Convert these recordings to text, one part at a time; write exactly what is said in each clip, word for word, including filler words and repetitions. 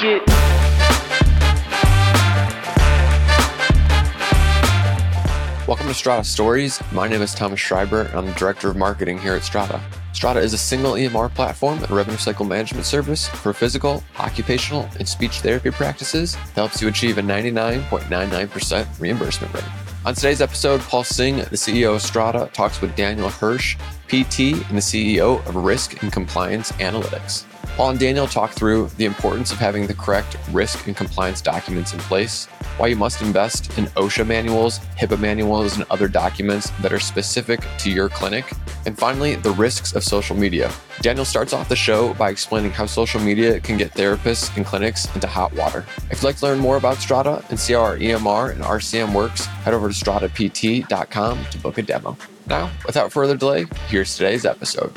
Get. Welcome to Strata Stories. My name is Thomas Schreiber, and I'm the Director of Marketing here at Strata. Strata is a single E M R platform and revenue cycle management service for physical, occupational, and speech therapy practices that helps you achieve a ninety-nine point nine nine percent reimbursement rate. On today's episode, Paul Singh, the C E O of Strata, talks with Daniel Hirsch, P T, and the C E O of Risk and Compliance Analytics. Paul and Daniel talk through the importance of having the correct risk and compliance documents in place, why you must invest in OSHA manuals, HIPAA manuals, and other documents that are specific to your clinic, and finally, the risks of social media. Daniel starts off the show by explaining how social media can get therapists and clinics into hot water. If you'd like to learn more about Strata and see how our E M R and R C M works, head over to strata p t dot com to book a demo. Now, without further delay, here's today's episode.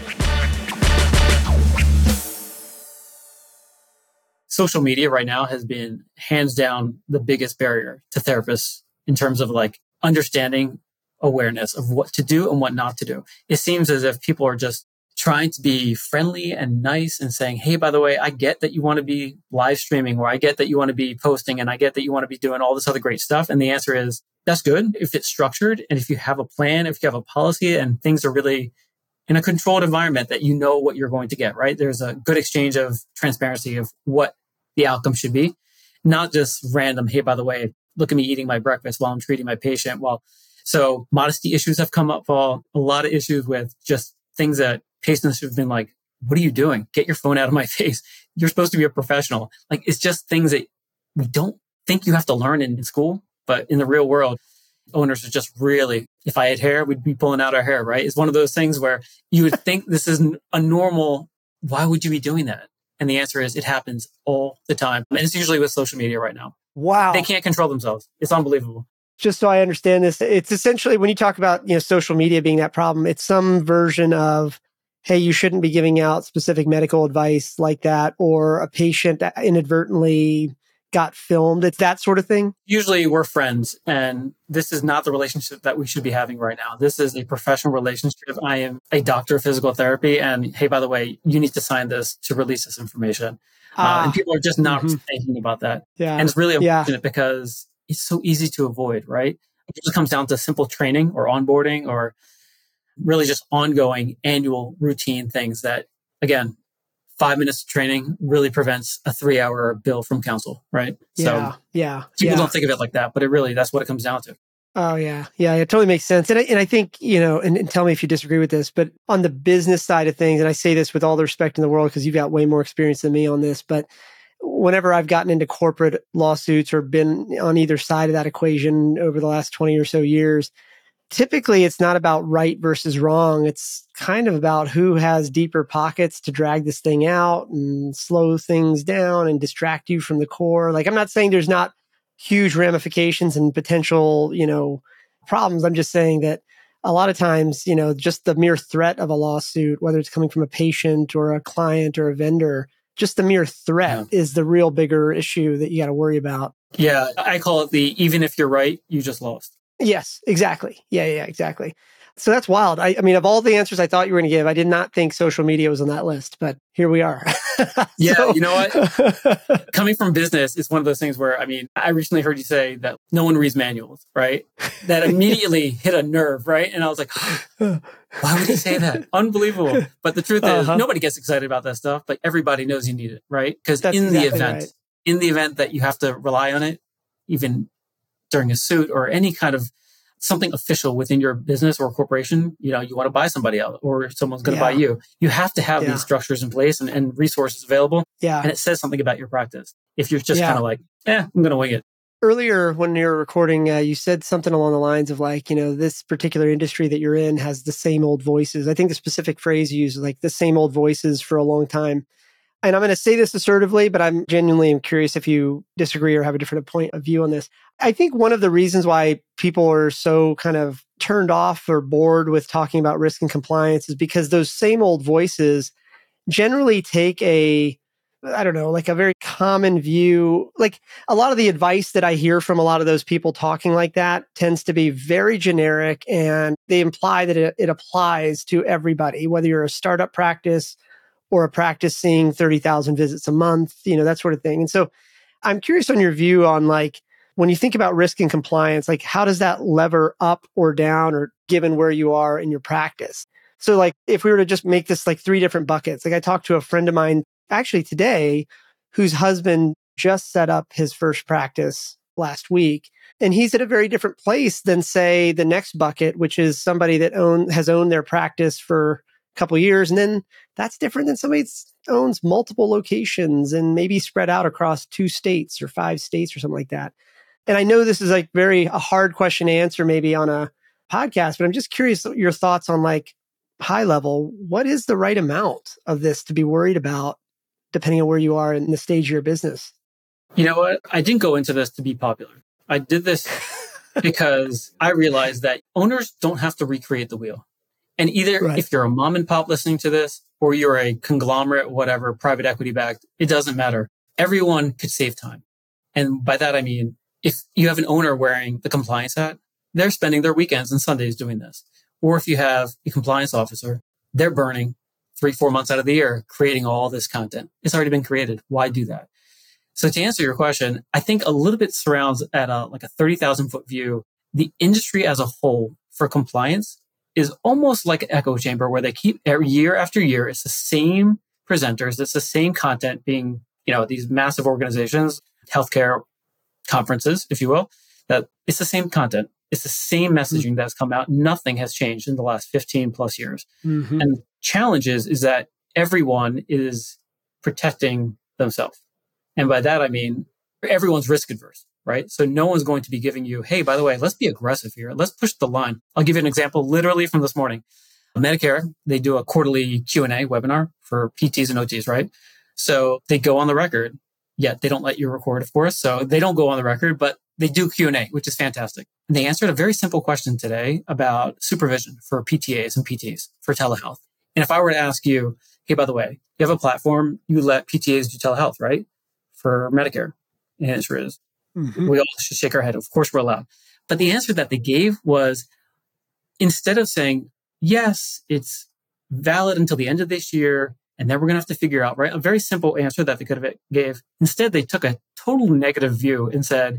Social media right now has been hands down the biggest barrier to therapists in terms of like understanding awareness of what to do and what not to do. It seems as if people are just trying to be friendly and nice and saying, hey, by the way, I get that you want to be live streaming, or I get that you want to be posting, and I get that you want to be doing all this other great stuff. And the answer is, that's good if it's structured. And if you have a plan, if you have a policy and things are really in a controlled environment that you know what you're going to get, right? There's a good exchange of transparency of what the outcome should be, not just random, hey, by the way, look at me eating my breakfast while I'm treating my patient. Well, so modesty issues have come up, Paul. A lot of issues with just things that patients have been like, what are you doing? Get your phone out of my face. You're supposed to be a professional. Like, it's just things that we don't think you have to learn in school, but in the real world, owners are just really, if I had hair, we'd be pulling out our hair, right? It's one of those things where you would think this is a normal, why would you be doing that? And the answer is it happens all the time. And it's usually with social media right now. Wow. They can't control themselves. It's unbelievable. Just so I understand this, it's essentially when you talk about, you know, social media being that problem, it's some version of, hey, you shouldn't be giving out specific medical advice like that, or a patient inadvertently got filmed. It's that sort of thing. Usually we're friends, and this is not the relationship that we should be having right now. This is a professional relationship. I am a doctor of physical therapy, and hey, by the way, you need to sign this to release this information. Ah, uh, and people are just not mm-hmm. thinking about that. Yeah. And it's really unfortunate yeah. because it's so easy to avoid, right? It just comes down to simple training or onboarding or really just ongoing annual routine things that, again, five minutes of training really prevents a three hour bill from counsel, right? Yeah, so yeah. People yeah. don't think of it like that, but it really, that's what it comes down to. Oh, yeah. Yeah, it totally makes sense. And I, and I think, you know, and, and tell me if you disagree with this, but on the business side of things, and I say this with all the respect in the world because you've got way more experience than me on this, but whenever I've gotten into corporate lawsuits or been on either side of that equation over the last twenty or so years, typically it's not about right versus wrong. It's kind of about who has deeper pockets to drag this thing out and slow things down and distract you from the core. Like, I'm not saying there's not huge ramifications and potential, you know, problems. I'm just saying that a lot of times, you know, just the mere threat of a lawsuit, whether it's coming from a patient or a client or a vendor, just the mere threat yeah. is the real bigger issue that you got to worry about. Yeah. I call it the, even if you're right, you just lost. Yes, exactly. Yeah, yeah, exactly. So that's wild. I, I mean, of all the answers I thought you were going to give, I did not think social media was on that list, but here we are. Yeah, so, you know what? Coming from business, it's one of those things where, I mean, I recently heard you say that no one reads manuals, right? That immediately hit a nerve, right? And I was like, oh, why would he say that? Unbelievable. But the truth is, uh-huh. nobody gets excited about that stuff, but everybody knows you need it, right? Because in exactly the event, right. in the event that you have to rely on it, even during a suit or any kind of something official within your business or corporation, you know, you want to buy somebody else or someone's going to yeah. buy you. You have to have yeah. these structures in place and, and resources available. Yeah. And it says something about your practice. If you're just yeah. kind of like, eh, I'm going to wing it. Earlier when you were recording, uh, you said something along the lines of like, you know, this particular industry that you're in has the same old voices. I think the specific phrase you used was like the same old voices for a long time. And I'm going to say this assertively, but I'm genuinely curious if you disagree or have a different point of view on this. I think one of the reasons why people are so kind of turned off or bored with talking about risk and compliance is because those same old voices generally take a, I don't know, like a very common view. Like a lot of the advice that I hear from a lot of those people talking like that tends to be very generic, and they imply that it, it applies to everybody, whether you're a startup practice or a practice seeing thirty thousand visits a month, you know, that sort of thing. And so I'm curious on your view on like, when you think about risk and compliance, like how does that lever up or down or given where you are in your practice? So like if we were to just make this like three different buckets, like I talked to a friend of mine actually today whose husband just set up his first practice last week. And he's at a very different place than say the next bucket, which is somebody that own, has owned their practice for a couple of years. And then that's different than somebody that owns multiple locations and maybe spread out across two states or five states or something like that. And I know this is like very a hard question to answer maybe on a podcast, but I'm just curious your thoughts on like high level, what is the right amount of this to be worried about depending on where you are in the stage of your business? You know what? I didn't go into this to be popular. I did this because I realized that owners don't have to recreate the wheel. And either right. if you're a mom and pop listening to this, or you're a conglomerate, whatever, private equity backed, it doesn't matter. Everyone could save time. And by that, I mean, if you have an owner wearing the compliance hat, they're spending their weekends and Sundays doing this. Or if you have a compliance officer, they're burning three, four months out of the year creating all this content. It's already been created. Why do that? So to answer your question, I think a little bit surrounds at a, like a thirty thousand foot view. The industry as a whole for compliance is almost like an echo chamber where they keep every year after year, it's the same presenters, it's the same content being, you know, these massive organizations, healthcare conferences, if you will, that it's the same content. It's the same messaging mm-hmm. that's come out. Nothing has changed in the last fifteen plus years. Mm-hmm. And the challenge is, is that everyone is protecting themselves. And by that, I mean, everyone's risk adverse, right? So no one's going to be giving you, hey, by the way, let's be aggressive here. Let's push the line. I'll give you an example literally from this morning. Medicare, they do a quarterly Q and A webinar for P Ts and O Ts, right? So they go on the record, yet they don't let you record, of course. So they don't go on the record, but they do Q and A, which is fantastic. And they answered a very simple question today about supervision for P T As and P Ts for telehealth. And if I were to ask you, hey, by the way, you have a platform, you let P T As do telehealth, right? For Medicare. And the answer is, mm-hmm. we all should shake our head. Of course, we're allowed. But the answer that they gave was, instead of saying, yes, it's valid until the end of this year, and then we're going to have to figure out, right? A very simple answer that they could have gave. Instead, they took a total negative view and said,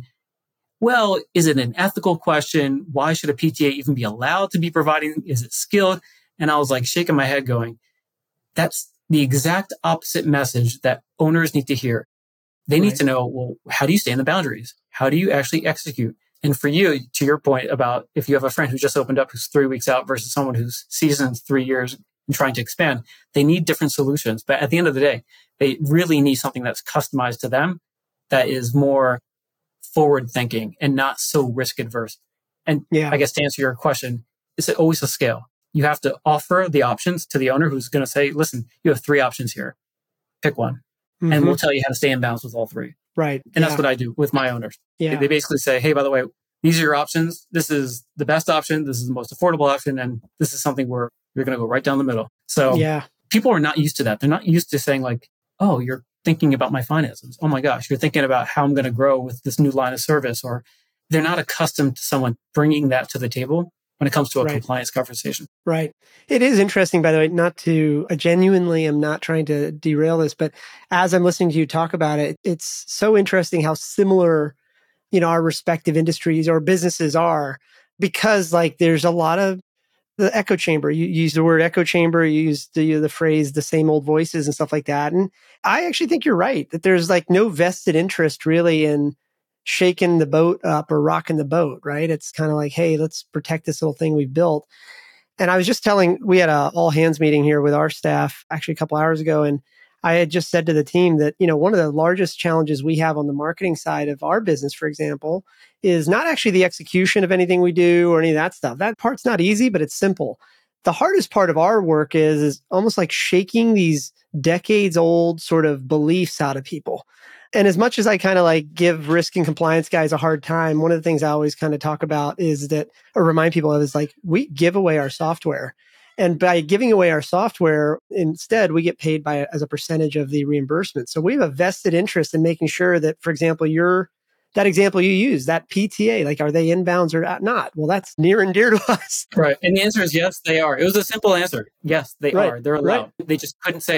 well, is it an ethical question? Why should a P T A even be allowed to be providing? Is it skilled? And I was like shaking my head going, that's the exact opposite message that owners need to hear. They need right. to know, well, how do you stay in the boundaries? How do you actually execute? And for you, to your point about if you have a friend who just opened up who's three weeks out versus someone who's seasoned three years and trying to expand, they need different solutions. But at the end of the day, they really need something that's customized to them that is more forward thinking and not so risk adverse. And yeah. I guess to answer your question, it's always a scale. You have to offer the options to the owner who's going to say, listen, you have three options here. Pick one. Mm-hmm. And we'll tell you how to stay in balance with all three. Right. And yeah. that's what I do with my owners. Yeah. They basically say, hey, by the way, these are your options. This is the best option. This is the most affordable option. And this is something where you're going to go right down the middle. So yeah. people are not used to that. They're not used to saying like, oh, you're thinking about my finances. Oh my gosh, you're thinking about how I'm going to grow with this new line of service. Or they're not accustomed to someone bringing that to the table when it comes to a right. compliance conversation. Right. It is interesting, by the way, not to, I genuinely am not trying to derail this, but as I'm listening to you talk about it, it's so interesting how similar, you know, our respective industries or businesses are, because like there's a lot of the echo chamber. You use the word echo chamber, you use the, the phrase, the same old voices and stuff like that. And I actually think you're right, that there's like no vested interest really in shaking the boat up or rocking the boat, right? It's kind of like, hey, let's protect this little thing we've built. And I was just telling, we had a all hands meeting here with our staff actually a couple hours ago. And I had just said to the team that, you know, one of the largest challenges we have on the marketing side of our business, for example, is not actually the execution of anything we do or any of that stuff. That part's not easy, but it's simple. The hardest part of our work is, is almost like shaking these decades old sort of beliefs out of people. And as much as I kind of like give risk and compliance guys a hard time, one of the things I always kind of talk about is that, or remind people of, is like, we give away our software. And by giving away our software, instead, we get paid by as a percentage of the reimbursement. So we have a vested interest in making sure that, for example, your that example you use, that P T A, like, are they inbounds or not? Well, that's near and dear to us. Right. And the answer is yes, they are. It was a simple answer. Yes, they right. are. They're allowed. Right. They just couldn't say it.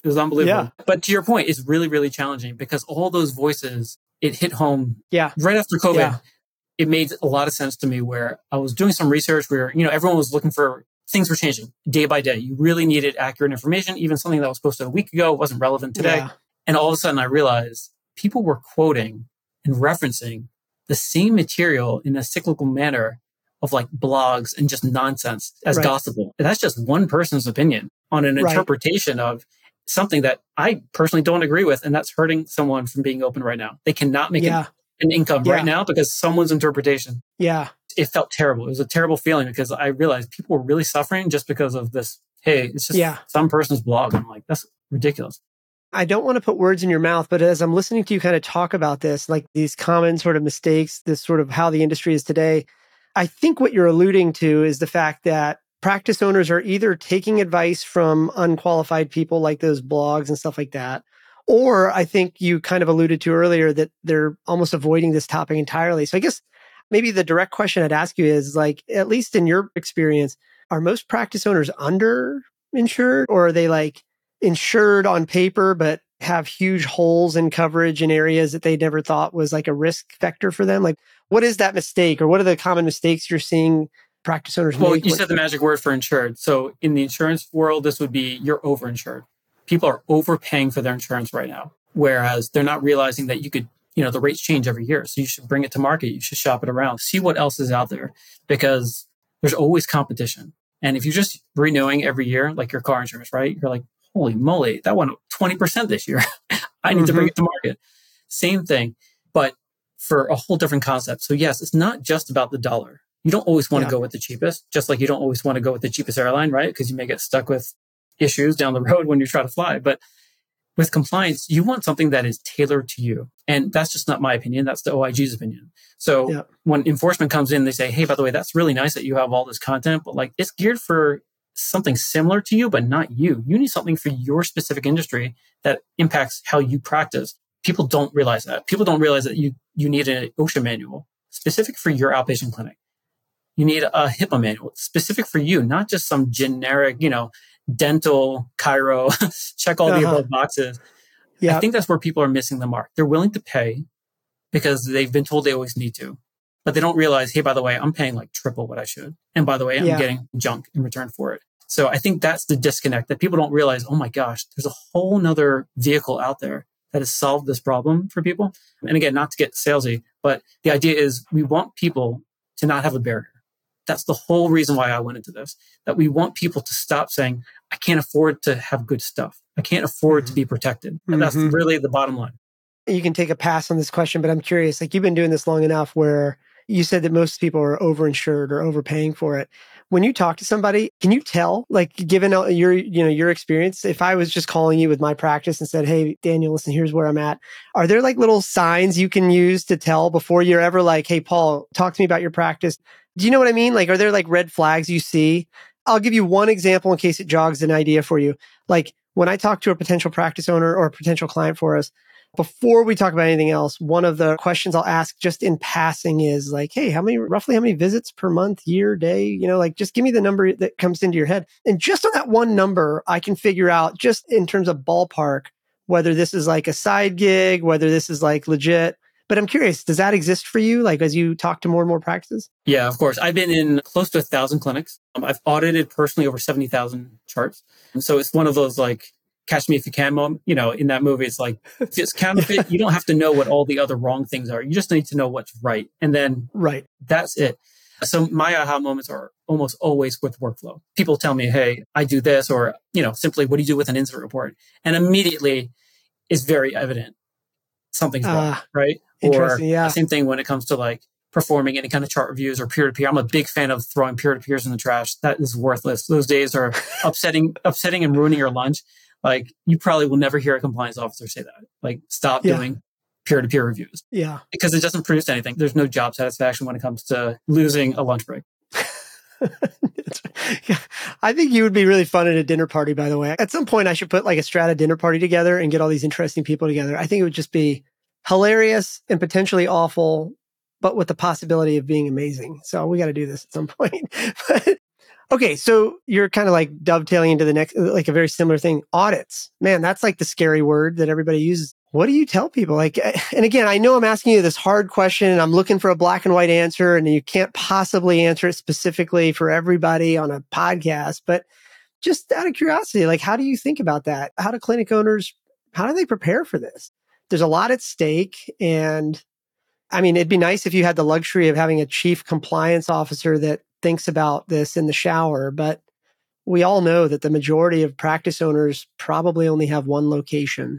It was unbelievable. Yeah. But to your point, it's really, really challenging because all those voices, it hit home Yeah. right after COVID. Yeah. It made a lot of sense to me where I was doing some research where, you know, everyone was looking for things were changing day by day. You really needed accurate information. Even something that was posted a week ago wasn't relevant today. Yeah. And all of a sudden I realized people were quoting and referencing the same material in a cyclical manner of like blogs and just nonsense as Right. gospel. And that's just one person's opinion on an Right. interpretation of something that I personally don't agree with. And that's hurting someone from being open right now. They cannot make Yeah. an, an income Yeah. right now because someone's interpretation. Yeah. It felt terrible. It was a terrible feeling because I realized people were really suffering just because of this. Hey, it's just Yeah. some person's blog. I'm like, that's ridiculous. I don't want to put words in your mouth, but as I'm listening to you kind of talk about this, like these common sort of mistakes, this sort of how the industry is today, I think what you're alluding to is the fact that practice owners are either taking advice from unqualified people like those blogs and stuff like that, or I think you kind of alluded to earlier that they're almost avoiding this topic entirely. So I guess maybe the direct question I'd ask you is like, at least in your experience, are most practice owners underinsured, or are they like insured on paper, but have huge holes in coverage in areas that they never thought was like a risk factor for them? Like, what is that mistake, or what are the common mistakes you're seeing practice owners Well, make? you said the magic word for insured. So in the insurance world, this would be you're overinsured. People are overpaying for their insurance right now, whereas they're not realizing that you could, you know, the rates change every year. So you should bring it to market. You should shop it around, see what else is out there, because there's always competition. And if you're just renewing every year, like your car insurance, right? You're like, holy moly, that went up twenty percent this year. I need mm-hmm. to bring it to market. Same thing, but for a whole different concept. So yes, it's not just about the dollar. You don't always want yeah. to go with the cheapest, just like you don't always want to go with the cheapest airline, right? Because you may get stuck with issues down the road when you try to fly. But with compliance, you want something that is tailored to you. And that's just not my opinion. That's the O I G's opinion. So yeah. when enforcement comes in, they say, hey, by the way, that's really nice that you have all this content, but like it's geared for something similar to you, but not you. You need something for your specific industry that impacts how you practice. People don't realize that. People don't realize that you, you need an OSHA manual specific for your outpatient clinic. You need a HIPAA manual specific for you, not just some generic, you know, dental, chiro, check all uh-huh. the above boxes. Yep. I think that's where people are missing the mark. They're willing to pay because they've been told they always need to, but they don't realize, hey, by the way, I'm paying like triple what I should. And by the way, I'm yeah. getting junk in return for it. So I think that's the disconnect that people don't realize, oh my gosh, there's a whole nother vehicle out there that has solved this problem for people. And again, not to get salesy, but the idea is we want people to not have a barrier. That's the whole reason why I went into this, that we want people to stop saying, I can't afford to have good stuff. I can't afford mm-hmm. to be protected. And mm-hmm. that's really the bottom line. You can take a pass on this question, but I'm curious, like you've been doing this long enough where you said that most people are overinsured or overpaying for it. When you talk to somebody, can you tell, like given your, you know, your experience, if I was just calling you with my practice and said, hey, Daniel, listen, here's where I'm at. Are there like little signs you can use to tell before you're ever like, hey, Paul, talk to me about your practice? Do you know what I mean? Like, are there like red flags you see? I'll give you one example in case it jogs an idea for you. Like when I talk to a potential practice owner or a potential client for us, before we talk about anything else, one of the questions I'll ask just in passing is like, hey, how many, roughly how many visits per month, year, day? You know, like just give me the number that comes into your head. And just on that one number, I can figure out just in terms of ballpark, whether this is like a side gig, whether this is like legit. But I'm curious, does that exist for you? Like as you talk to more and more practices? Yeah, of course. I've been in close to a thousand clinics. Um, I've audited personally over seventy thousand charts. And so it's one of those like, catch me if you can moment. You know, in that movie, it's like, if it's counterfeit, you don't have to know what all the other wrong things are. You just need to know what's right. And then right. that's it. So my aha moments are almost always with workflow. People tell me, hey, I do this, or, you know, simply, what do you do with an incident report? And immediately it's very evident something's wrong, uh, right? Or yeah. the same thing when it comes to like performing any kind of chart reviews or peer-to-peer. I'm a big fan of throwing peer-to-peers in the trash. That is worthless. Those days are upsetting, upsetting and ruining your lunch. Like you probably will never hear a compliance officer say that. Like stop yeah. doing peer-to-peer reviews. Yeah. Because it doesn't produce anything. There's no job satisfaction when it comes to losing a lunch break. Yeah. I think you would be really fun at a dinner party, by the way. At some point, I should put like a Strata dinner party together and get all these interesting people together. I think it would just be hilarious and potentially awful, but with the possibility of being amazing. So we got to do this at some point. But Okay, so you're kind of like dovetailing into the next, like a very similar thing. Audits, man, that's like the scary word that everybody uses. What do you tell people? Like, and again, I know I'm asking you this hard question and I'm looking for a black and white answer and you can't possibly answer it specifically for everybody on a podcast, but just out of curiosity, like, how do you think about that? How do clinic owners, how do they prepare for this? There's a lot at stake. And I mean, it'd be nice if you had the luxury of having a chief compliance officer that thinks about this in the shower, but we all know that the majority of practice owners probably only have one location.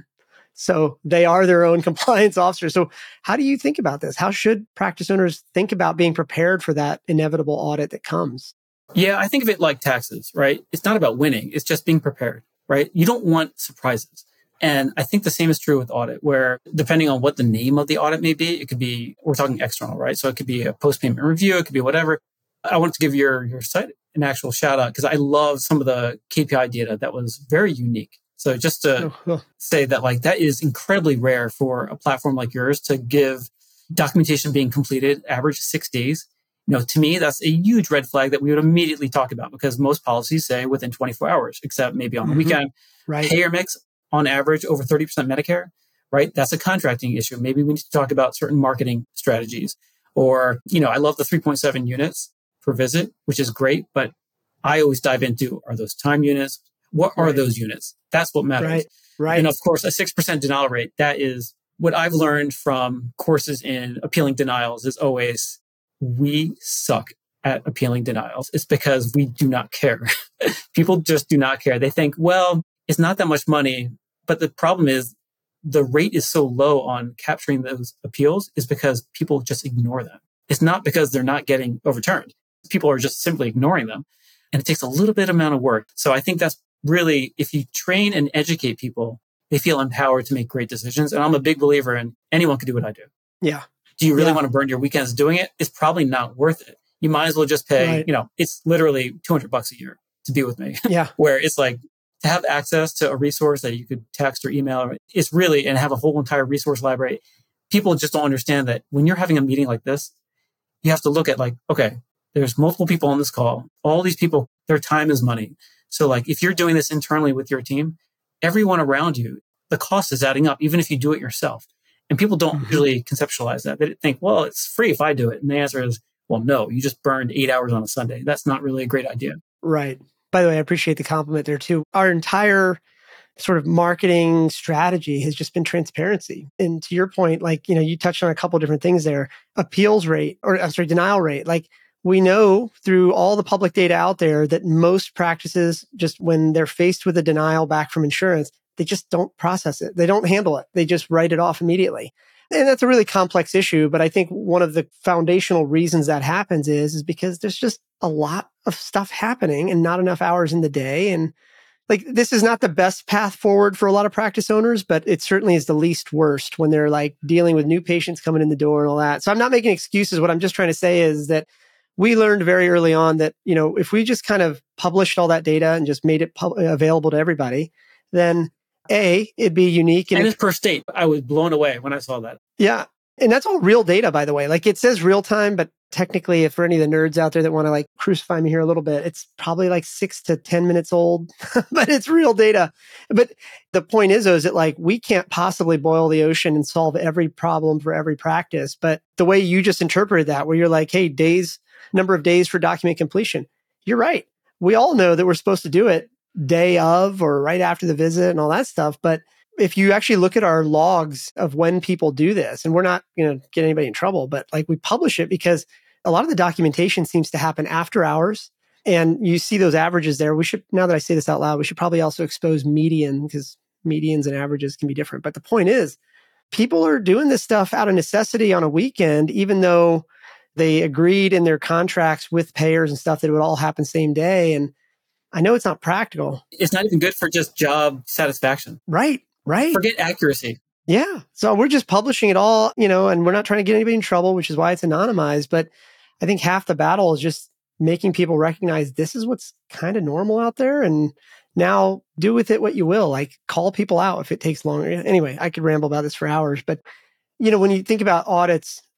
So they are their own compliance officer. So how do you think about this? How should practice owners think about being prepared for that inevitable audit that comes? Yeah, I think of it like taxes, right? It's not about winning. It's just being prepared, right? You don't want surprises. And I think the same is true with audit, where depending on what the name of the audit may be, it could be, we're talking external, right? So it could be a post-payment review. It could be whatever. I want to give your, your site an actual shout out because I love some of the K P I data that was very unique. So just to oh, oh. say that, like, that is incredibly rare for a platform like yours to give documentation being completed, average six days. You know, to me, that's a huge red flag that we would immediately talk about because most policies say within twenty-four hours, except maybe on the mm-hmm. weekend. Right. Payer mix, on average, over thirty percent Medicare, right? That's a contracting issue. Maybe we need to talk about certain marketing strategies. Or, you know, I love the three point seven units per visit, which is great, but I always dive into, are those time units? What are right. those units? That's what matters. Right. Right. And of course, a six percent denial rate, that is what I've learned from courses in appealing denials is always, we suck at appealing denials. It's because we do not care. People just do not care. They think, well, it's not that much money. But the problem is the rate is so low on capturing those appeals is because people just ignore them. It's not because they're not getting overturned. People are just simply ignoring them. And it takes a little bit amount of work. So I think that's really, if you train and educate people, they feel empowered to make great decisions. And I'm a big believer in anyone can do what I do. Yeah. Do you really yeah. want to burn your weekends doing it? It's probably not worth it. You might as well just pay, right. you know, it's literally two hundred bucks a year to be with me. Yeah. Where it's like, to have access to a resource that you could text or email, it's really, and have a whole entire resource library. People just don't understand that when you're having a meeting like this, you have to look at like, okay, there's multiple people on this call. All these people, their time is money. So like, if you're doing this internally with your team, everyone around you, the cost is adding up, even if you do it yourself. And people don't mm-hmm. usually conceptualize that. They think, well, it's free if I do it. And the answer is, well, no, you just burned eight hours on a Sunday. That's not really a great idea. Right. By the way, I appreciate the compliment there too. Our entire sort of marketing strategy has just been transparency. And to your point, like, you know, you touched on a couple of different things there. Appeals rate, or I'm sorry, denial rate. Like, we know through all the public data out there that most practices, just when they're faced with a denial back from insurance, they just don't process it. They don't handle it. They just write it off immediately. And that's a really complex issue. But I think one of the foundational reasons that happens is, is because there's just a lot of stuff happening and not enough hours in the day. And like, this is not the best path forward for a lot of practice owners, but it certainly is the least worst when they're like dealing with new patients coming in the door and all that. So I'm not making excuses. What I'm just trying to say is that we learned very early on that, you know, if we just kind of published all that data and just made it pub- available to everybody, then A, it'd be unique. And, and it's per state. I was blown away when I saw that. Yeah. And that's all real data, by the way. Like, it says real time, but technically, if for any of the nerds out there that want to like crucify me here a little bit, it's probably like six to ten minutes old, but it's real data. But the point is, though, is that like, we can't possibly boil the ocean and solve every problem for every practice. But the way you just interpreted that, where you're like, hey, days, number of days for document completion, you're right. We all know that we're supposed to do it day of or right after the visit and all that stuff. But if you actually look at our logs of when people do this, and we're not going to get anybody in trouble, but like, we publish it because a lot of the documentation seems to happen after hours. And you see those averages there. We should, now that I say this out loud, we should probably also expose median, because medians and averages can be different. But the point is, people are doing this stuff out of necessity on a weekend, even though they agreed in their contracts with payers and stuff that it would all happen same day. And I know it's not practical. It's not even good for just job satisfaction. Right. Right. Forget accuracy. Yeah. So we're just publishing it all, you know, and we're not trying to get anybody in trouble, which is why it's anonymized. But I think half the battle is just making people recognize this is what's kind of normal out there. And now do with it what you will, like call people out if it takes longer. Anyway, I could ramble about this for hours, but you know, when you think about audits,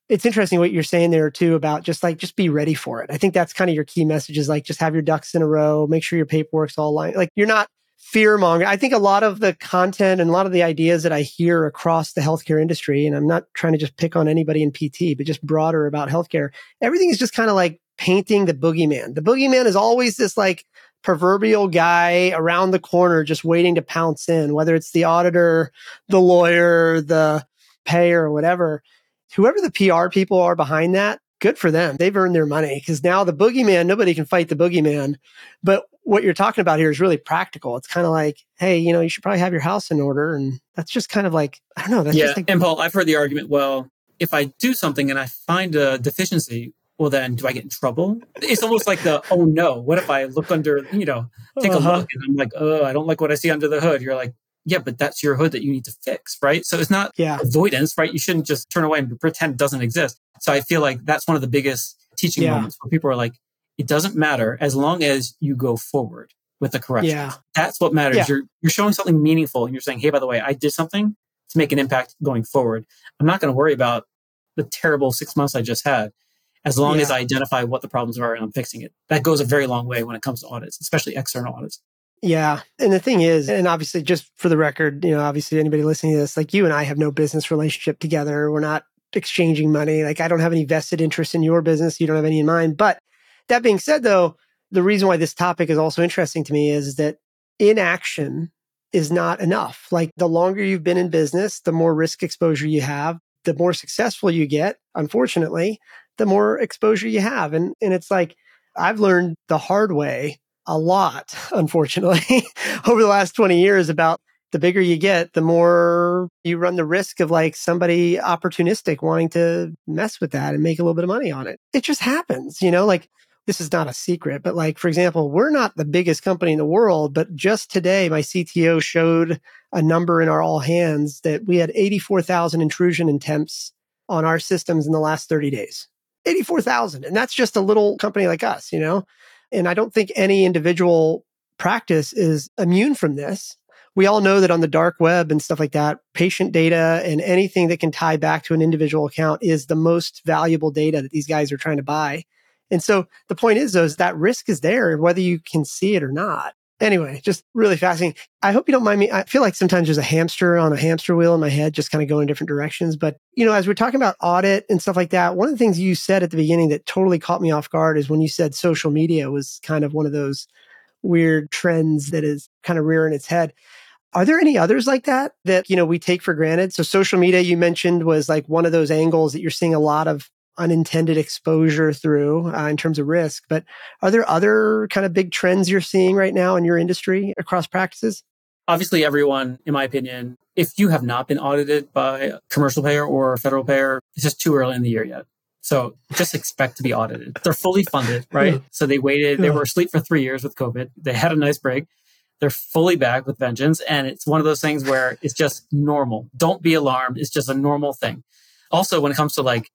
it's interesting what you're saying there too about just like, just be ready for it. I think that's kind of your key message is like, just have your ducks in a row, make sure your paperwork's all aligned. Like you're not fear mongering. I think a lot of the content and a lot of the ideas that I hear across the healthcare industry, and I'm not trying to just pick on anybody in P T, but just broader about healthcare, everything is just kind of like painting the boogeyman. The boogeyman is always this like proverbial guy around the corner just waiting to pounce in, whether it's the auditor, the lawyer, the payer, or whatever. Whoever the P R people are behind that, good for them. They've earned their money because now the boogeyman, nobody can fight the boogeyman. But what you're talking about here is really practical. It's kind of like, hey, you know, you should probably have your house in order. And that's just kind of like, I don't know. That's yeah. just like, and Paul, I've heard the argument, well, if I do something and I find a deficiency, well, then do I get in trouble? It's almost like the, oh no, what if I look under, you know, take uh-huh. a look and I'm like, oh, I don't like what I see under the hood. You're like, yeah, but that's your hood that you need to fix, right? So it's not yeah. avoidance, right? You shouldn't just turn away and pretend it doesn't exist. So I feel like that's one of the biggest teaching yeah. moments where people are like, it doesn't matter as long as you go forward with the correction. Yeah. That's what matters. Yeah. You're you're showing something meaningful and you're saying, hey, by the way, I did something to make an impact going forward. I'm not going to worry about the terrible six months I just had as long yeah. as I identify what the problems are and I'm fixing it. That goes a very long way when it comes to audits, especially external audits. Yeah. And the thing is, and obviously just for the record, you know, obviously anybody listening to this, like you and I have no business relationship together. We're not exchanging money. Like I don't have any vested interest in your business. You don't have any in mine. But that being said, though, the reason why this topic is also interesting to me is that inaction is not enough. Like the longer you've been in business, the more risk exposure you have, the more successful you get, unfortunately, the more exposure you have. And, and it's like, I've learned the hard way a lot, unfortunately, over the last twenty years about the bigger you get, the more you run the risk of like somebody opportunistic wanting to mess with that and make a little bit of money on it. It just happens, you know, like this is not a secret, but like, for example, we're not the biggest company in the world, but just today, my C T O showed a number in our all hands that we had eighty-four thousand intrusion attempts on our systems in the last thirty days. eighty-four thousand. And that's just a little company like us, you know? And I don't think any individual practice is immune from this. We all know that on the dark web and stuff like that, patient data and anything that can tie back to an individual account is the most valuable data that these guys are trying to buy. And so the point is, though, is that risk is there, whether you can see it or not. Anyway, just really fascinating. I hope you don't mind me. I feel like sometimes there's a hamster on a hamster wheel in my head, just kind of going in different directions. But, you know, as we're talking about audit and stuff like that, one of the things you said at the beginning that totally caught me off guard is when you said social media was kind of one of those weird trends that is kind of rearing its head. Are there any others like that that, you know, we take for granted? So social media you mentioned was like one of those angles that you're seeing a lot of unintended exposure through uh, in terms of risk. But are there other kind of big trends you're seeing right now in your industry across practices? Obviously, everyone, in my opinion, if you have not been audited by a commercial payer or a federal payer, it's just too early in the year yet. So just expect to be audited. They're fully funded, right? So they waited, they were asleep for three years with COVID. They had a nice break. They're fully back with vengeance. And it's one of those things where it's just normal. Don't be alarmed. It's just a normal thing. Also, when it comes to like,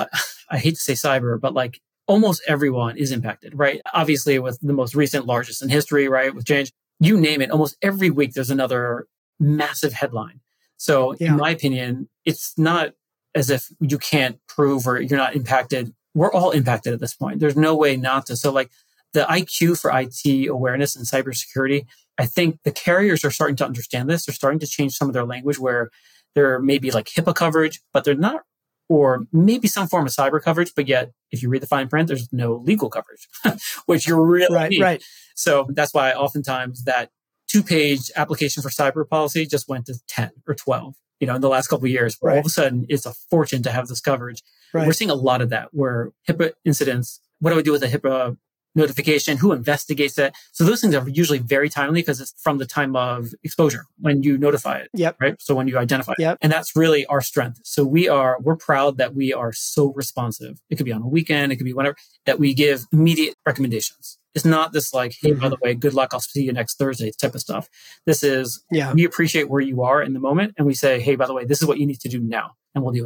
I hate to say cyber, but like almost everyone is impacted, right? Obviously with the most recent, largest in history, right? With Change, you name it, almost every week there's another massive headline. So yeah. in my opinion, it's not as if you can't prove or you're not impacted. We're all impacted at this point. There's no way not to. So like the I Q for I T awareness and cybersecurity, I think the carriers are starting to understand this. They're starting to change some of their language where there may be like HIPAA coverage, but they're not, or maybe some form of cyber coverage, but yet if you read the fine print, there's no legal coverage, which you really right, need. Right. So that's why oftentimes that two-page application for cyber policy just went to ten or twelve, you know, in the last couple of years, where right. all of a sudden it's a fortune to have this coverage. Right. We're seeing a lot of that where HIPAA incidents, what do I do with a HIPAA notification? Who investigates it? So those things are usually very timely because it's from the time of exposure when you notify it. Yep. Right. So when you identify yep. it. And that's really our strength. So we are, we're proud that we are so responsive. It could be on a weekend. It could be whenever, that we give immediate recommendations. It's not this like, hey, mm-hmm. by the way, good luck. I'll see you next Thursday type of stuff. This is, yeah. we appreciate where you are in the moment. And we say, hey, by the way, this is what you need to do now. And we'll deal with it.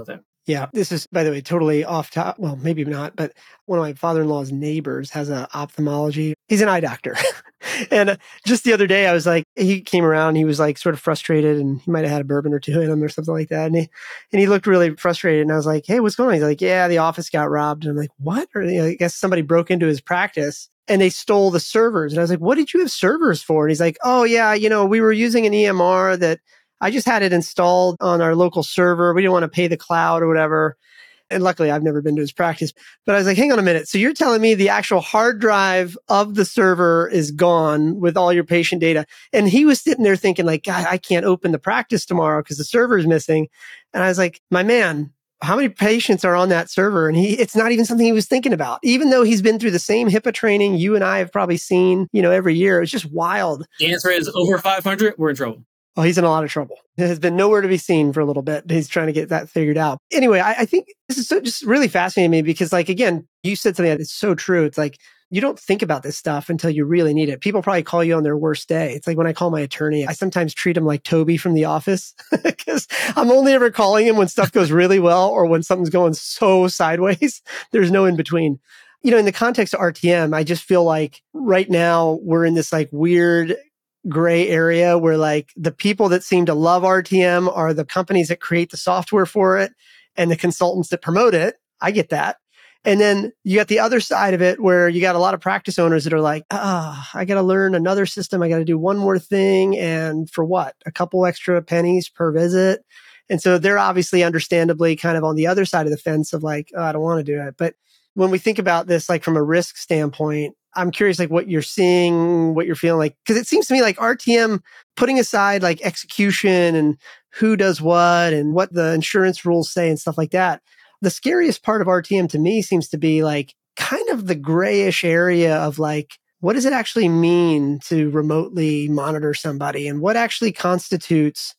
Yeah. This is, by the way, totally off top. Well, maybe not, but one of my father-in-law's neighbors has an ophthalmology. He's an eye doctor. And uh, just the other day, I was like, he came around, he was like sort of frustrated and he might have had a bourbon or two in him or something like that. And he, and he looked really frustrated. And I was like, hey, what's going on? He's like, yeah, the office got robbed. And I'm like, what? Or you know, I guess somebody broke into his practice and they stole the servers. And I was like, what did you have servers for? And he's like, oh yeah, you know, we were using an E M R that I just had it installed on our local server. We didn't want to pay the cloud or whatever. And luckily, I've never been to his practice. But I was like, hang on a minute. So you're telling me the actual hard drive of the server is gone with all your patient data? And he was sitting there thinking like, God, I can't open the practice tomorrow because the server is missing. And I was like, my man, how many patients are on that server? And he, it's not even something he was thinking about, even though he's been through the same HIPAA training you and I have probably seen, you know, every year. It's just wild. The answer is over five hundred, we're in trouble. Oh, he's in a lot of trouble. It has been nowhere to be seen for a little bit. He's trying to get that figured out. Anyway, I, I think this is so, just really fascinating to me because, like, again, you said something that is so true. It's like, you don't think about this stuff until you really need it. People probably call you on their worst day. It's like when I call my attorney, I sometimes treat him like Toby from The Office because I'm only ever calling him when stuff goes really well or when something's going so sideways. There's no in between. You know, in the context of R T M, I just feel like right now we're in this like weird gray area where like the people that seem to love R T M are the companies that create the software for it and the consultants that promote it. I get that. And then you got the other side of it where you got a lot of practice owners that are like, ah, oh, I got to learn another system. I got to do one more thing. And for what? A couple extra pennies per visit. And so they're obviously understandably kind of on the other side of the fence of like, oh, I don't want to do it. But when we think about this, like from a risk standpoint, I'm curious, like what you're seeing, what you're feeling like, because it seems to me like R T M, putting aside like execution and who does what and what the insurance rules say and stuff like that. The scariest part of R T M to me seems to be like kind of the grayish area of like, what does it actually mean to remotely monitor somebody and what actually constitutes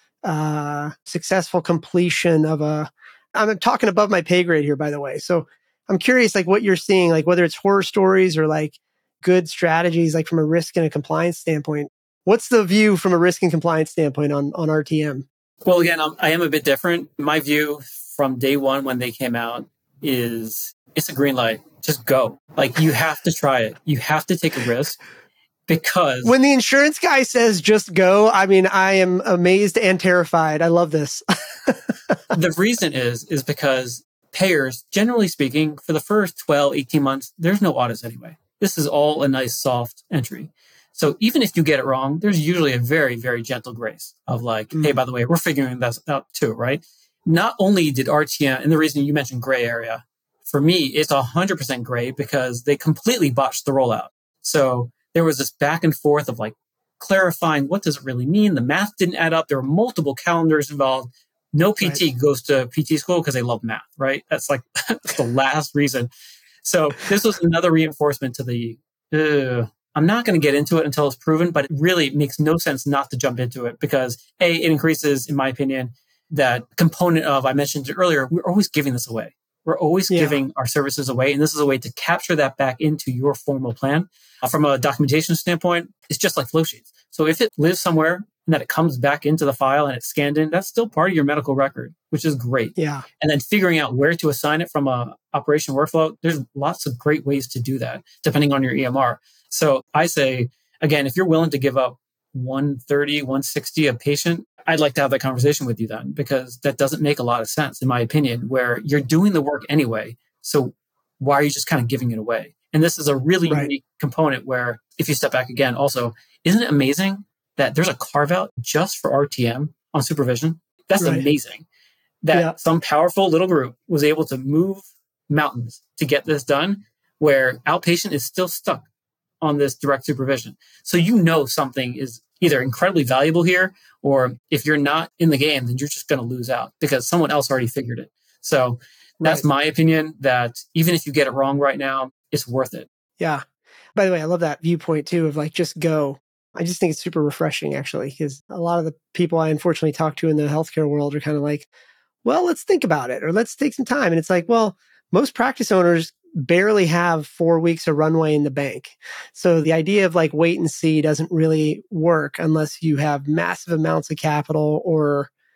uh, successful completion of a, I'm talking above my pay grade here, by the way. So I'm curious, like what you're seeing, like whether it's horror stories or like good strategies, like from a risk and a compliance standpoint. What's the view from a risk and compliance standpoint on, on R T M? Well, again, I'm, I am a bit different. My view from day one when they came out is it's a green light. Just go. Like you have to try it. You have to take a risk because when the insurance guy says just go, I mean, I am amazed and terrified. I love this. The reason is, is because payers, generally speaking, for the first twelve, eighteen months, there's no audits anyway. This is all a nice soft entry. So even if you get it wrong, there's usually a very, very gentle grace of like, mm. hey, by the way, we're figuring this out too, right? Not only did R T M, and the reason you mentioned gray area, for me, it's one hundred percent gray because they completely botched the rollout. So there was this back and forth of like clarifying what does it really mean? The math didn't add up. There were multiple calendars involved. No P T right. goes to P T school because they love math, right? That's like that's the last reason. So this was another reinforcement to the, uh, I'm not going to get into it until it's proven, but it really makes no sense not to jump into it because A, it increases, in my opinion, that component of, I mentioned it earlier, we're always giving this away. We're always yeah. giving our services away. And this is a way to capture that back into your formal plan. Uh, from a documentation standpoint, it's just like flow sheets. So if it lives somewhere and that it comes back into the file and it's scanned in, that's still part of your medical record, which is great. Yeah. And then figuring out where to assign it from a operation workflow, there's lots of great ways to do that, depending on your E M R. So I say, again, if you're willing to give up one thirty, one sixty a patient, I'd like to have that conversation with you then, because that doesn't make a lot of sense, in my opinion, where you're doing the work anyway. So why are you just kind of giving it away? And this is a really right. unique component where if you step back again, also, isn't it amazing that there's a carve out just for R T M on supervision? That's right. amazing that yeah. some powerful little group was able to move mountains to get this done, where outpatient is still stuck on this direct supervision. So you know something is either incredibly valuable here, or if you're not in the game, then you're just going to lose out because someone else already figured it. So that's right. my opinion, that even if you get it wrong right now, it's worth it. Yeah. By the way, I love that viewpoint too of like, just go. I just think it's super refreshing actually, because a lot of the people I unfortunately talk to in the healthcare world are kind of like, well, let's think about it or let's take some time. And it's like, well, most practice owners barely have four weeks of runway in the bank. So the idea of like wait and see doesn't really work unless you have massive amounts of capital or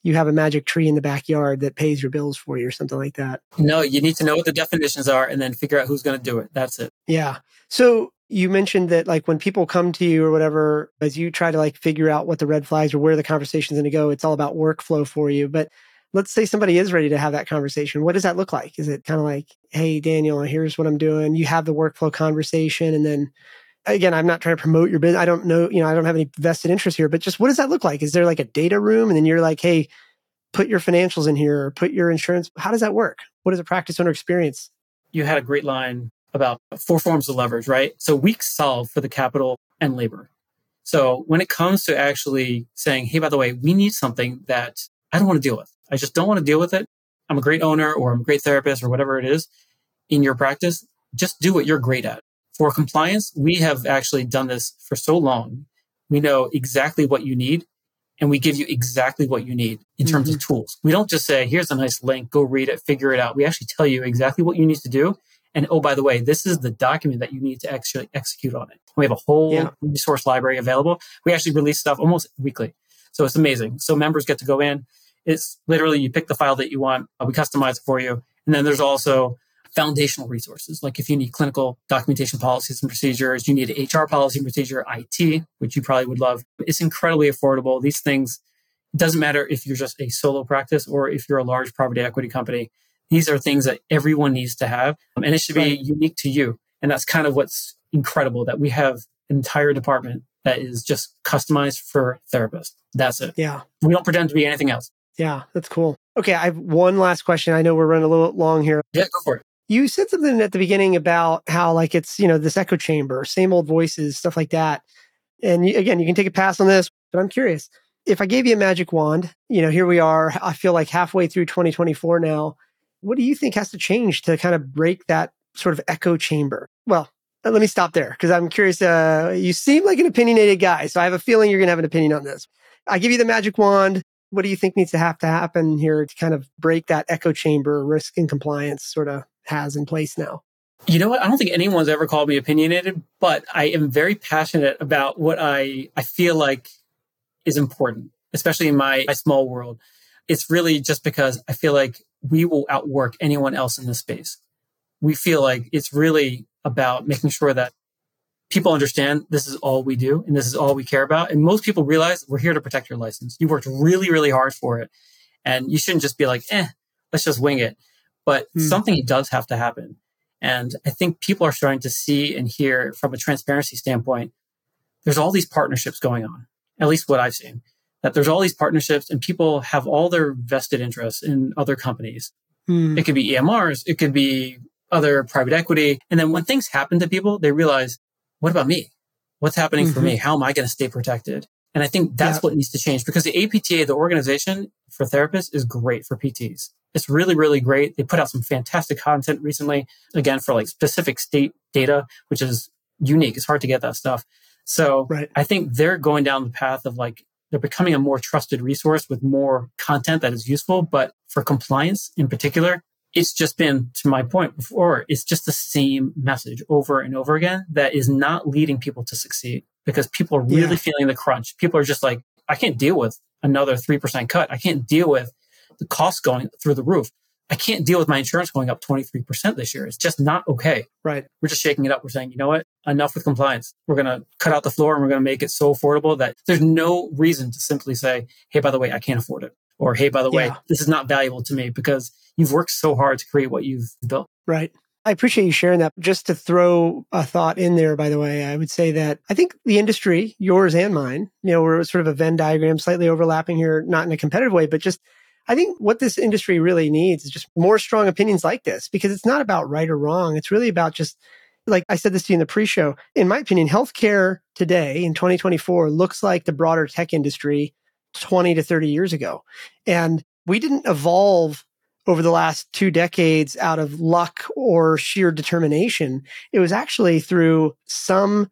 you have a magic tree in the backyard that pays your bills for you or something like that. No, you need to know what the definitions are and then figure out who's going to do it. That's it. Yeah. So you mentioned that like when people come to you or whatever, as you try to like figure out what the red flags or where the conversation's going to go, it's all about workflow for you. But let's say somebody is ready to have that conversation. What does that look like? Is it kind of like, hey, Daniel, here's what I'm doing. You have the workflow conversation. And then again, I'm not trying to promote your business. I don't know, you know, I don't have any vested interest here, but just what does that look like? Is there like a data room? And then you're like, hey, put your financials in here or put your insurance. How does that work? What is a practice owner experience? You had a great line about four forms of leverage, right? So we solve for the capital and labor. So when it comes to actually saying, hey, by the way, we need something that I don't want to deal with. I just don't want to deal with it. I'm a great owner or I'm a great therapist or whatever it is in your practice. Just do what you're great at. For compliance, we have actually done this for so long. We know exactly what you need and we give you exactly what you need in terms mm-hmm. of tools. We don't just say, here's a nice link, go read it, figure it out. We actually tell you exactly what you need to do. And oh, by the way, this is the document that you need to actually execute on it. We have a whole yeah. resource library available. We actually release stuff almost weekly. So it's amazing. So members get to go in. It's literally you pick the file that you want. We customize it for you. And then there's also foundational resources. Like if you need clinical documentation policies and procedures, you need an H R policy and procedure, I T, which you probably would love. It's incredibly affordable. These things, it doesn't matter if you're just a solo practice or if you're a large private equity company. These are things that everyone needs to have. And it should be right. unique to you. And that's kind of what's incredible, that we have an entire department that is just customized for therapists. That's it. Yeah. We don't pretend to be anything else. Yeah, that's cool. Okay, I have one last question. I know we're running a little long here. Yeah, go for it. You said something at the beginning about how like it's, you know, this echo chamber, same old voices, stuff like that. And you, again, you can take a pass on this, but I'm curious. If I gave you a magic wand, you know, here we are, I feel like halfway through twenty twenty-four now. What do you think has to change to kind of break that sort of echo chamber? Well, let me stop there because I'm curious. Uh, you seem like an opinionated guy, so I have a feeling you're going to have an opinion on this. I give you the magic wand. What do you think needs to have to happen here to kind of break that echo chamber risk and compliance sort of has in place now? You know what? I don't think anyone's ever called me opinionated, but I am very passionate about what I, I feel like is important, especially in my, my small world. It's really just because I feel like we will outwork anyone else in this space. We feel like it's really about making sure that people understand this is all we do and this is all we care about. And most people realize we're here to protect your license. You worked really, really hard for it. And you shouldn't just be like, eh, let's just wing it. But hmm. something does have to happen. And I think people are starting to see and hear from a transparency standpoint, there's all these partnerships going on, at least what I've seen, that there's all these partnerships and people have all their vested interests in other companies. Hmm. It could be E M Rs. It could be other private equity. And then when things happen to people, they realize, what about me? What's happening mm-hmm. for me? How am I going to stay protected? And I think that's yeah. what needs to change because the A P T A, the organization for therapists, is great for P Ts. It's really, really great. They put out some fantastic content recently, again, for like specific state data, which is unique. It's hard to get that stuff. So right. I think they're going down the path of like, they're becoming a more trusted resource with more content that is useful. But for compliance in particular, it's just been, to my point before, it's just the same message over and over again that is not leading people to succeed because people are really yeah. feeling the crunch. People are just like, I can't deal with another three percent cut. I can't deal with the costs going through the roof. I can't deal with my insurance going up twenty-three percent this year. It's just not okay. Right. We're just shaking it up. We're saying, you know what? Enough with compliance. We're going to cut out the floor and we're going to make it so affordable that there's no reason to simply say, hey, by the way, I can't afford it. Or, hey, by the yeah. way, this is not valuable to me because you've worked so hard to create what you've built. Right. I appreciate you sharing that. Just to throw a thought in there, by the way, I would say that I think the industry, yours and mine, you know, we're sort of a Venn diagram, slightly overlapping here, not in a competitive way, but just I think what this industry really needs is just more strong opinions like this, because it's not about right or wrong. It's really about just, like I said this to you in the pre-show, in my opinion, healthcare today in twenty twenty-four looks like the broader tech industry twenty to thirty years ago. And we didn't evolve over the last two decades out of luck or sheer determination. It was actually through some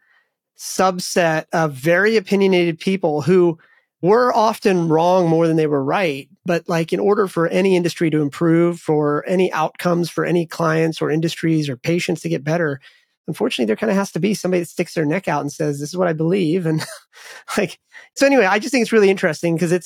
subset of very opinionated people who were often wrong more than they were right. But like in order for any industry to improve, for any outcomes for any clients or industries or patients to get better, unfortunately, there kind of has to be somebody that sticks their neck out and says, this is what I believe. And like, so anyway, I just think it's really interesting because it's like,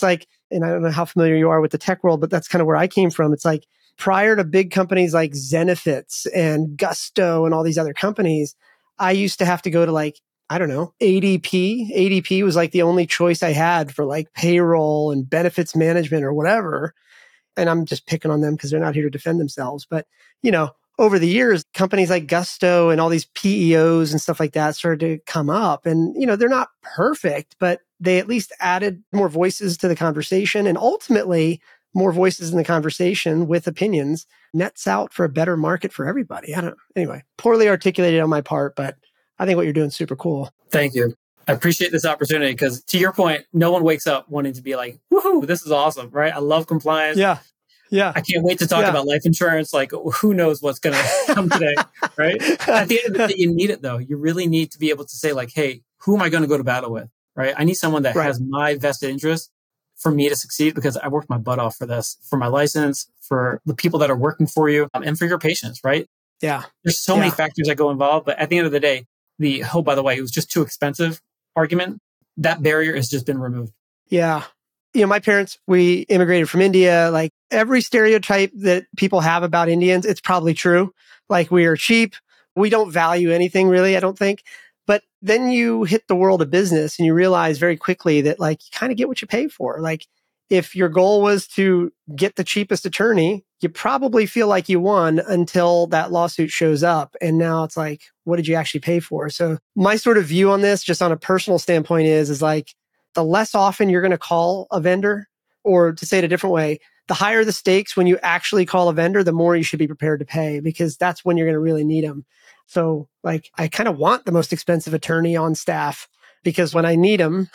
and I don't know how familiar you are with the tech world, but that's kind of where I came from. It's like prior to big companies like Zenefits and Gusto and all these other companies, I used to have to go to like, I don't know, A D P. A D P was like the only choice I had for like payroll and benefits management or whatever. And I'm just picking on them because they're not here to defend themselves. But, you know, over the years, companies like Gusto and all these P E Os and stuff like that started to come up. And, you know, they're not perfect, but they at least added more voices to the conversation. And ultimately, more voices in the conversation with opinions nets out for a better market for everybody. I don't know. Anyway, poorly articulated on my part, but I think what you're doing is super cool. Thank you. I appreciate this opportunity because to your point, no one wakes up wanting to be like, woohoo, this is awesome, right? I love compliance. Yeah. Yeah. I can't wait to talk yeah. about life insurance. Like, who knows what's going to come today, right? At the end of the day, you need it though. You really need to be able to say like, hey, who am I going to go to battle with, right? I need someone that right. has my vested interest for me to succeed because I worked my butt off for this, for my license, for the people that are working for you, um, and for your patients, right? Yeah. There's so yeah. many factors that go involved, but at the end of the day, the, oh, by the way, it was just too expensive argument, that barrier has just been removed. Yeah. You know, my parents, we immigrated from India. Like every stereotype that people have about Indians, it's probably true. Like we are cheap. We don't value anything really, I don't think. But then you hit the world of business and you realize very quickly that like you kind of get what you pay for. Like if your goal was to get the cheapest attorney, you probably feel like you won until that lawsuit shows up. And now it's like, what did you actually pay for? So my sort of view on this, just on a personal standpoint is, is like the less often you're going to call a vendor, or to say it a different way, the higher the stakes when you actually call a vendor, the more you should be prepared to pay because that's when you're going to really need them. So like, I kind of want the most expensive attorney on staff because when I need him,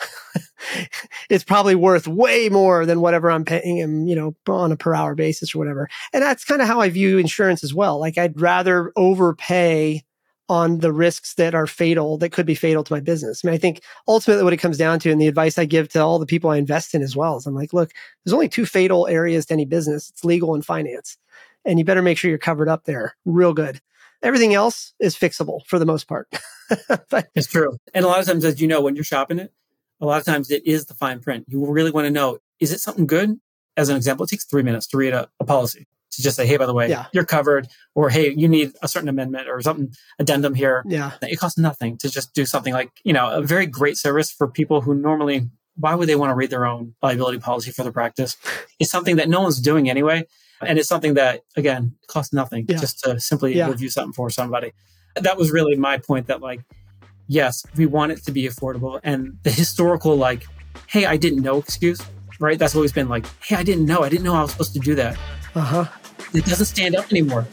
it's probably worth way more than whatever I'm paying him, you know, on a per hour basis or whatever. And that's kind of how I view insurance as well. Like I'd rather overpay on the risks that are fatal, that could be fatal to my business. I mean, I think ultimately what it comes down to, and the advice I give to all the people I invest in as well, is I'm like, look, there's only two fatal areas to any business. It's legal and finance. And you better make sure you're covered up there real good. Everything else is fixable for the most part. But, it's true. And a lot of times, as you know, when you're shopping it, a lot of times it is the fine print. You really want to know, is it something good? As an example, it takes three minutes to read a, a policy. To just say, hey, by the way, yeah. you're covered, or hey, you need a certain amendment or something, addendum here. Yeah. It costs nothing to just do something like, you know, a very great service for people who normally, why would they want to read their own liability policy for their practice? It's something that no one's doing anyway. And it's something that, again, costs nothing yeah. just to simply yeah. review something for somebody. That was really my point that like, yes, we want it to be affordable. And the historical, like, hey, I didn't know excuse, right? That's always been like, hey, I didn't know. I didn't know I was supposed to do that. Uh-huh. It doesn't stand up anymore.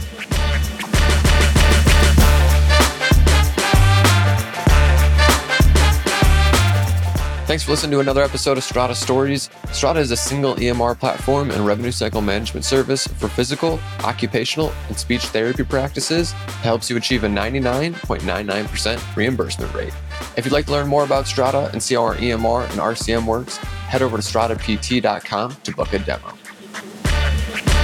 Thanks for listening to another episode of Strata Stories. Strata is a single E M R platform and revenue cycle management service for physical, occupational, and speech therapy practices that helps you achieve a ninety-nine point nine nine percent reimbursement rate. If you'd like to learn more about Strata and see how our E M R and R C M works, head over to strata p t dot com to book a demo.